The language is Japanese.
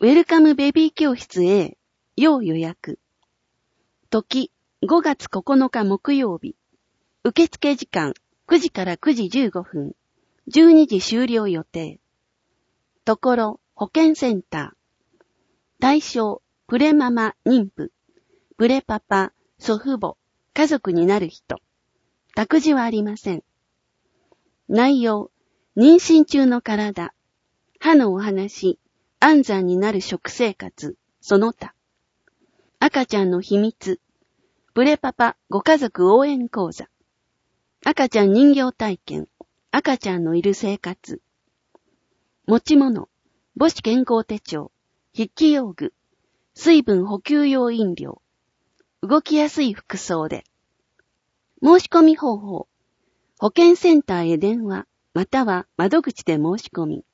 ウェルカムベビー教室へ要予約。時5月9日木曜日。受付時間9時から9時15分。12時終了予定。ところ保健センター。対象プレママ妊婦。プレパパ、祖父母、家族になる人。託児はありません。内容、妊娠中の体、歯のお話、安産になる食生活、その他。赤ちゃんの秘密、プレパパご家族応援講座。赤ちゃん人形体験、赤ちゃんのいる生活。持ち物、母子健康手帳、筆記用具、水分補給用飲料。動きやすい服装で。申し込み方法。保健センターへ電話、または窓口で申し込み。